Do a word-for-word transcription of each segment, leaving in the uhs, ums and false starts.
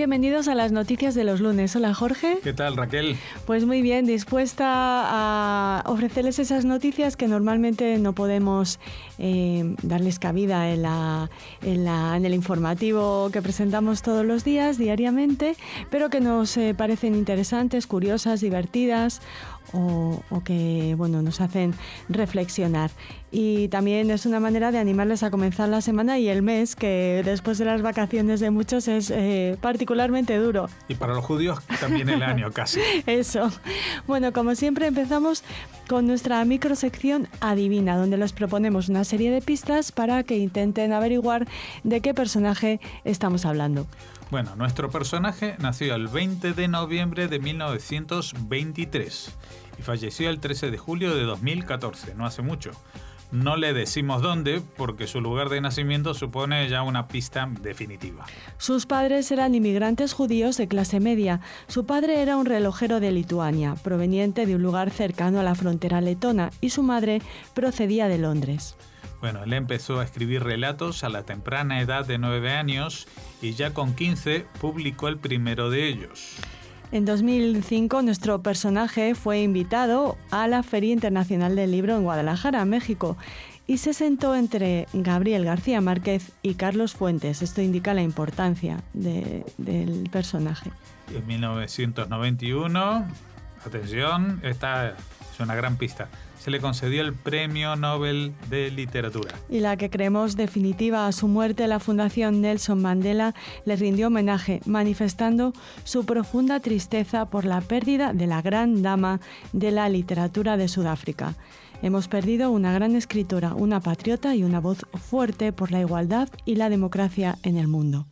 bienvenidos a las noticias de los lunes. Hola, Jorge. ¿Qué tal, Raquel? Pues muy bien, dispuesta a ofrecerles esas noticias que normalmente no podemos eh, darles cabida en, la, en, la, en el informativo que presentamos todos los días, diariamente, pero que nos eh, parecen interesantes, curiosas, divertidas o, o que bueno, nos hacen reflexionar. Y también es una manera de animarles a comenzar la semana y el mes, que después de las vacaciones de muchos es eh, particularmente duro. Y para los judíos también el año casi. Eso. Bueno, como siempre empezamos con nuestra microsección Adivina, donde les proponemos una serie de pistas para que intenten averiguar de qué personaje estamos hablando. Bueno, nuestro personaje nació el veinte de noviembre de mil novecientos veintitrés y falleció el trece de julio de dos mil catorce, no hace mucho. No le decimos dónde, porque su lugar de nacimiento supone ya una pista definitiva. Sus padres eran inmigrantes judíos de clase media. Su padre era un relojero de Lituania, proveniente de un lugar cercano a la frontera letona, y su madre procedía de Londres. Bueno, él empezó a escribir relatos a la temprana edad de nueve años y ya con quince publicó el primero de ellos. En dos mil cinco, nuestro personaje fue invitado a la Feria Internacional del Libro en Guadalajara, México, y se sentó entre Gabriel García Márquez y Carlos Fuentes. Esto indica la importancia de, del personaje. En mil novecientos noventa y uno, atención, esta es una gran pista, se le concedió el Premio Nobel de Literatura. Y la que creemos definitiva a su muerte, la Fundación Nelson Mandela le rindió homenaje, manifestando su profunda tristeza por la pérdida de la gran dama de la literatura de Sudáfrica. Hemos perdido una gran escritora, una patriota y una voz fuerte por la igualdad y la democracia en el mundo.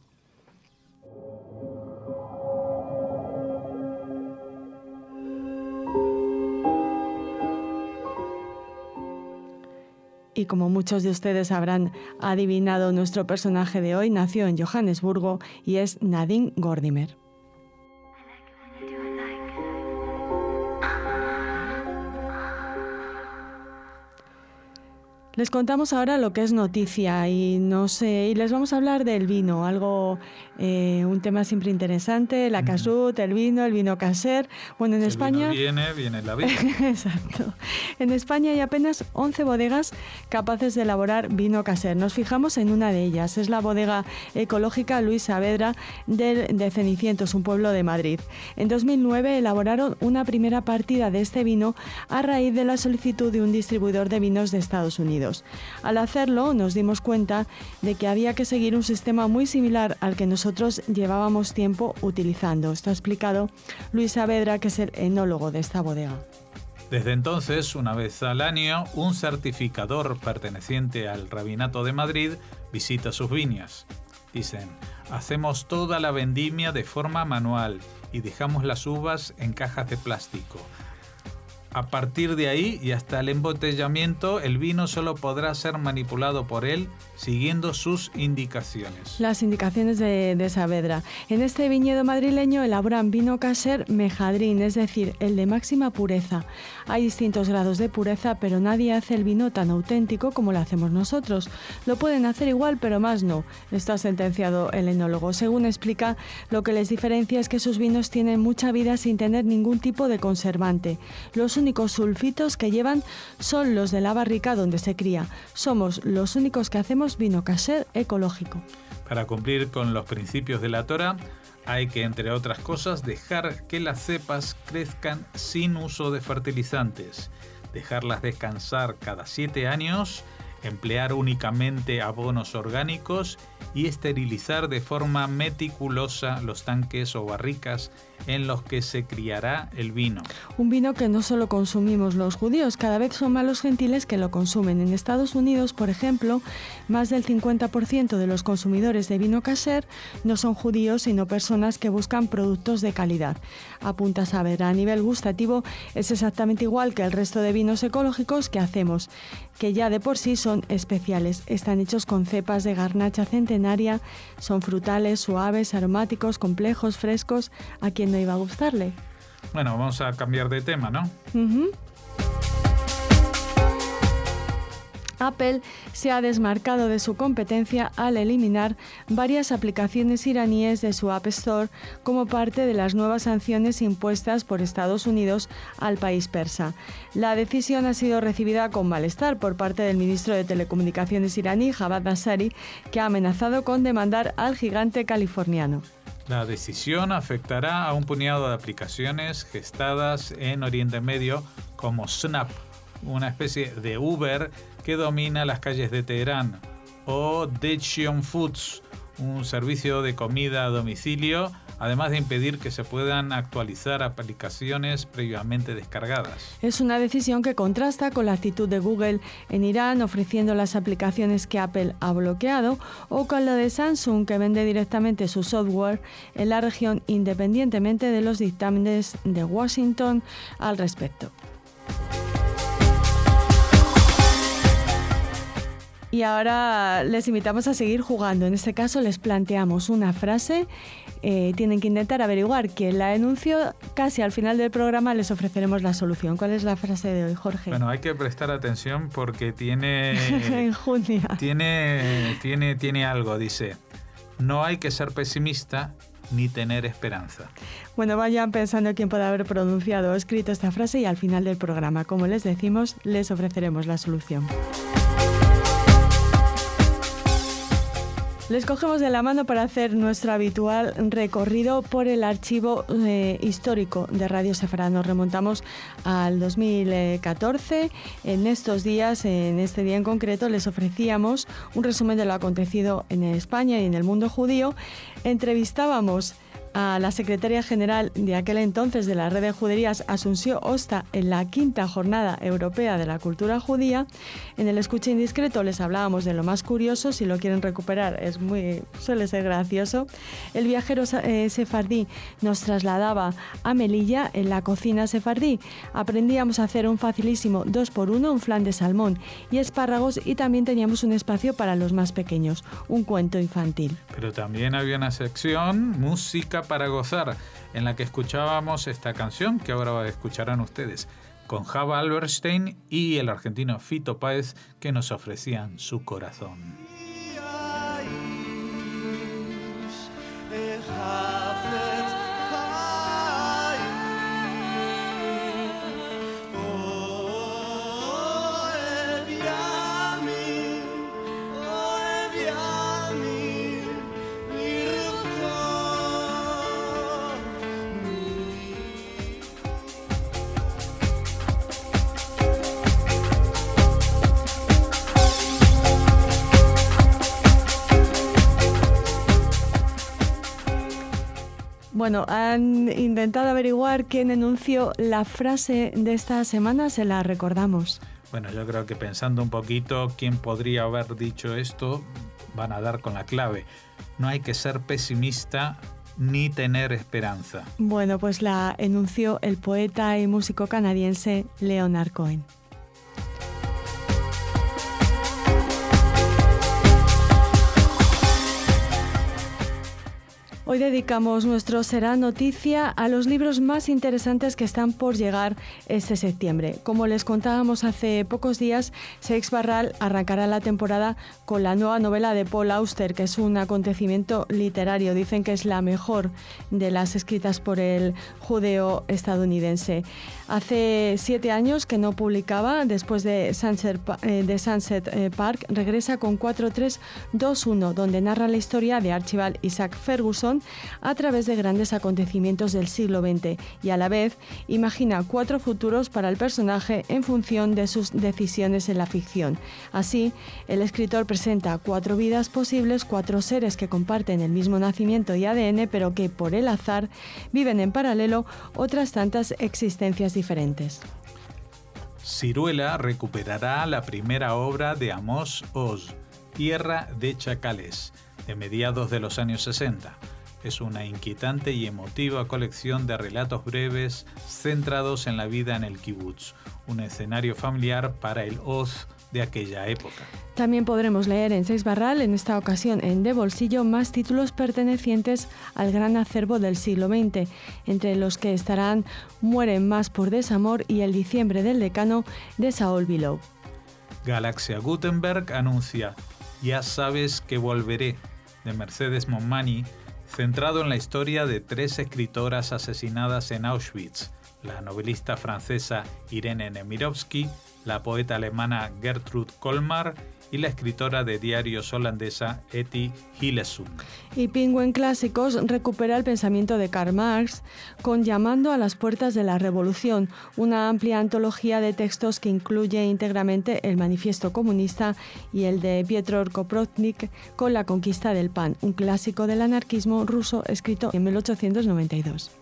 Y como muchos de ustedes habrán adivinado, nuestro personaje de hoy nació en Johannesburgo y es Nadine Gordimer. Les contamos ahora lo que es noticia y no sé, y les vamos a hablar del vino, algo, eh, un tema siempre interesante, la kashrut, el vino, el vino kasher. Bueno, en si España el vino viene, viene la vida. Exacto. En España hay apenas once bodegas capaces de elaborar vino kasher. Nos fijamos en una de ellas, es la bodega ecológica Luis Saavedra de, de Cenicientos, un pueblo de Madrid. En dos mil nueve elaboraron una primera partida de este vino a raíz de la solicitud de un distribuidor de vinos de Estados Unidos. Al hacerlo, nos dimos cuenta de que había que seguir un sistema muy similar al que nosotros llevábamos tiempo utilizando. Esto ha explicado Luis Saavedra, que es el enólogo de esta bodega. Desde entonces, una vez al año, un certificador perteneciente al Rabinato de Madrid visita sus viñas. Dicen, hacemos toda la vendimia de forma manual y dejamos las uvas en cajas de plástico. A partir de ahí y hasta el embotellamiento, el vino solo podrá ser manipulado por él siguiendo sus indicaciones. Las indicaciones de, de Saavedra. En este viñedo madrileño elaboran vino kasher mejadrín, es decir, el de máxima pureza. Hay distintos grados de pureza, pero nadie hace el vino tan auténtico como lo hacemos nosotros. Lo pueden hacer igual, pero más no. Esto ha sentenciado el enólogo. Según explica, lo que les diferencia es que sus vinos tienen mucha vida sin tener ningún tipo de conservante. Los únicos sulfitos que llevan son los de la barrica donde se cría. Somos los únicos que hacemos vino kasher ecológico. Para cumplir con los principios de la Torá, hay que, entre otras cosas, dejar que las cepas crezcan sin uso de fertilizantes, dejarlas descansar cada siete años, emplear únicamente abonos orgánicos y esterilizar de forma meticulosa los tanques o barricas en los que se criará el vino. Un vino que no solo consumimos los judíos, cada vez son más los gentiles que lo consumen. En Estados Unidos, por ejemplo, más del cincuenta por ciento de los consumidores de vino kasher no son judíos, sino personas que buscan productos de calidad. Apunta Saavedra, a nivel gustativo es exactamente igual que el resto de vinos ecológicos que hacemos, que ya de por sí son especiales. Están hechos con cepas de garnacha centenaria, son frutales, suaves, aromáticos, complejos, frescos. ¿A quién no iba a gustarle? Bueno, vamos a cambiar de tema, ¿no? Uh-huh. Apple se ha desmarcado de su competencia al eliminar varias aplicaciones iraníes de su App Store como parte de las nuevas sanciones impuestas por Estados Unidos al país persa. La decisión ha sido recibida con malestar por parte del ministro de Telecomunicaciones iraní, Javad Zarif, que ha amenazado con demandar al gigante californiano. La decisión afectará a un puñado de aplicaciones gestadas en Oriente Medio como Snap, una especie de Uber que domina las calles de Teherán, o Daejeon Foods, un servicio de comida a domicilio, además de impedir que se puedan actualizar aplicaciones previamente descargadas. Es una decisión que contrasta con la actitud de Google en Irán, ofreciendo las aplicaciones que Apple ha bloqueado, o con lo de Samsung, que vende directamente su software en la región independientemente de los dictámenes de Washington al respecto. Y ahora les invitamos a seguir jugando. En este caso les planteamos una frase. Eh, tienen que intentar averiguar quién la enunció. Casi al final del programa les ofreceremos la solución. ¿Cuál es la frase de hoy, Jorge? Bueno, hay que prestar atención porque tiene... Enjundia. Tiene, tiene, tiene algo, dice. No hay que ser pesimista ni tener esperanza. Bueno, vayan pensando quién puede haber pronunciado o escrito esta frase y al final del programa, como les decimos, les ofreceremos la solución. Les cogemos de la mano para hacer nuestro habitual recorrido por el archivo eh, histórico de Radio Sefarad. Nos remontamos al dos mil catorce. En estos días, en este día en concreto, les ofrecíamos un resumen de lo acontecido en España y en el mundo judío. Entrevistábamos a la secretaria general de aquel entonces de la Red de Juderías, Asunción Osta, en la quinta Jornada Europea de la Cultura Judía. En el Escucha Indiscreto les hablábamos de lo más curioso. Si lo quieren recuperar, es muy, suele ser gracioso. El viajero eh, sefardí nos trasladaba a Melilla, en la cocina sefardí. Aprendíamos a hacer un facilísimo dos por uno, un flan de salmón y espárragos, y también teníamos un espacio para los más pequeños, un cuento infantil. Pero también había una sección, música para gozar, en la que escuchábamos esta canción que ahora escucharán ustedes, con Java Alberstein y el argentino Fito Páez, que nos ofrecían Su Corazón. Bueno, han intentado averiguar quién enunció la frase de esta semana, se la recordamos. Bueno, yo creo que pensando un poquito quién podría haber dicho esto, van a dar con la clave. No hay que ser pesimista ni tener esperanza. Bueno, pues la enunció el poeta y músico canadiense Leonard Cohen. Hoy dedicamos nuestro Será Noticia a los libros más interesantes que están por llegar este septiembre. Como les contábamos hace pocos días, Seix Barral arrancará la temporada con la nueva novela de Paul Auster, que es un acontecimiento literario. Dicen que es la mejor de las escritas por el judeo estadounidense. Hace siete años que no publicaba. Después de Sunset, eh, de Sunset Park, regresa con cuatro tres dos uno, donde narra la historia de Archibald Isaac Ferguson a través de grandes acontecimientos del siglo veinte, y a la vez imagina cuatro futuros para el personaje en función de sus decisiones en la ficción. Así, el escritor presenta cuatro vidas posibles, cuatro seres que comparten el mismo nacimiento y A D N, pero que por el azar viven en paralelo otras tantas existencias diferentes. Ciruela recuperará la primera obra de Amos Oz, Tierra de Chacales, de mediados de los años sesenta. Es una inquietante y emotiva colección de relatos breves centrados en la vida en el kibutz, un escenario familiar para el Oz de aquella época. También podremos leer en Seix Barral, en esta ocasión en De Bolsillo, más títulos pertenecientes al gran acervo del siglo veinte, entre los que estarán Mueren más por desamor y El diciembre del decano de Saul Bellow. Galaxia Gutenberg anuncia Ya sabes que volveré, de Mercedes Monmany, centrado en la historia de tres escritoras asesinadas en Auschwitz, la novelista francesa Irene Nemirovsky, la poeta alemana Gertrude Kolmar y la escritora de diarios holandesa Etty Hillesum. Y Penguin Clásicos recupera el pensamiento de Karl Marx con Llamando a las puertas de la revolución, una amplia antología de textos que incluye íntegramente el Manifiesto Comunista y el de Piotr Kropotkin con La conquista del pan, un clásico del anarquismo ruso escrito en mil ochocientos noventa y dos.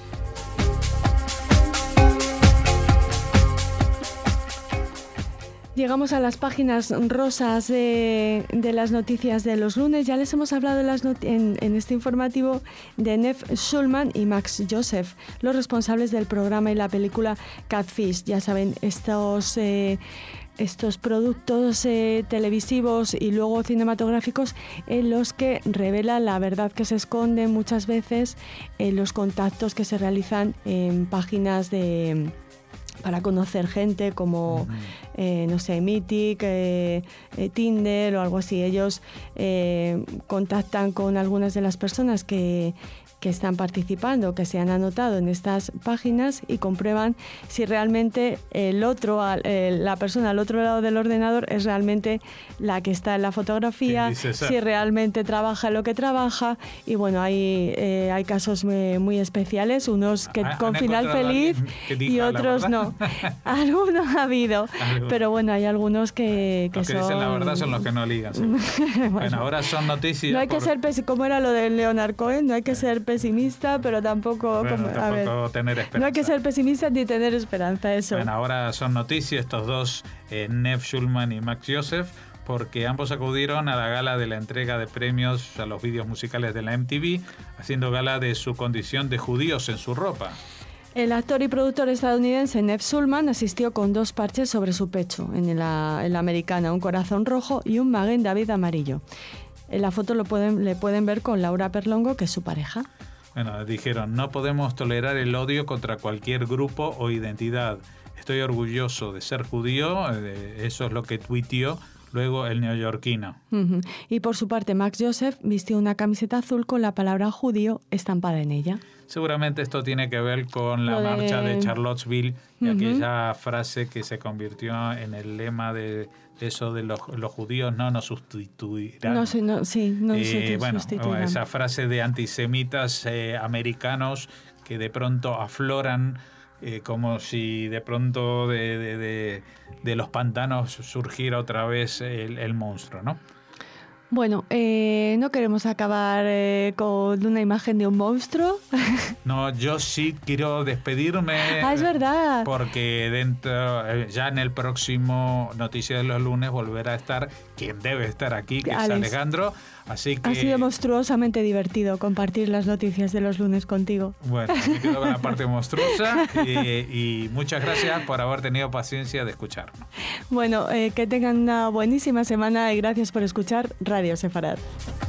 Llegamos a las páginas rosas de, de las noticias de los lunes. Ya les hemos hablado en, las not- en, en este informativo de Nev Schulman y Max Joseph, los responsables del programa y la película Catfish. Ya saben, estos... Eh, estos productos eh, televisivos y luego cinematográficos en los que revela la verdad que se esconde muchas veces en los contactos que se realizan en páginas de... para conocer gente como, uh-huh. eh, no sé, Mythic, eh, eh, Tinder o algo así. Ellos eh, contactan con algunas de las personas que, que están participando, que se han anotado en estas páginas y comprueban si realmente el otro, eh, la persona al otro lado del ordenador es realmente la que está en la fotografía, si realmente trabaja lo que trabaja. Y bueno, hay, eh, hay casos muy, muy especiales, unos que con final feliz y otros no. Algunos ha habido, ¿Algo? Pero bueno, hay algunos que, que los que son... dicen la verdad son los que no ligan. ¿Sí? bueno, bueno, ahora son noticias. No hay por... que ser, pes- como era lo de Leonard Cohen, no hay que ser pesimista, pero tampoco... Bueno, como, tampoco a ver, tener esperanza. No hay que ser pesimista ni tener esperanza, eso. Bueno, ahora son noticias estos dos, eh, Nev Schulman y Max Joseph, porque ambos acudieron a la gala de la entrega de premios a los vídeos musicales de la M T V, haciendo gala de su condición de judíos en su ropa. El actor y productor estadounidense Nev Schulman asistió con dos parches sobre su pecho, en la, en la americana, un corazón rojo y un Magen David amarillo. En la foto lo pueden, le pueden ver con Laura Perlongo, que es su pareja. Bueno, dijeron, no podemos tolerar el odio contra cualquier grupo o identidad. Estoy orgulloso de ser judío, eso es lo que tuiteó luego el neoyorquino. Uh-huh. Y por su parte, Max Joseph vistió una camiseta azul con la palabra judío estampada en ella. Seguramente esto tiene que ver con la de... marcha de Charlottesville y uh-huh. aquella frase que se convirtió en el lema de eso de los, los judíos no nos sustituirán. No, sí, no, sí, no eh, bueno, sustituirán. Esa frase de antisemitas eh, americanos que de pronto afloran eh, como si de pronto de, de, de, de los pantanos surgiera otra vez el, el monstruo, ¿no? Bueno, eh, no queremos acabar eh, con una imagen de un monstruo. No, yo sí quiero despedirme. Ah, es verdad. Porque dentro, eh, ya en el próximo Noticias de los Lunes volverá a estar quien debe estar aquí, que Alex. Es Alejandro. Así que... Ha sido monstruosamente divertido compartir las noticias de los lunes contigo. Bueno, me quedo con la parte monstruosa eh, y muchas gracias por haber tenido paciencia de escucharnos. Bueno, eh, que tengan una buenísima semana y gracias por escuchar Radio Sefarad.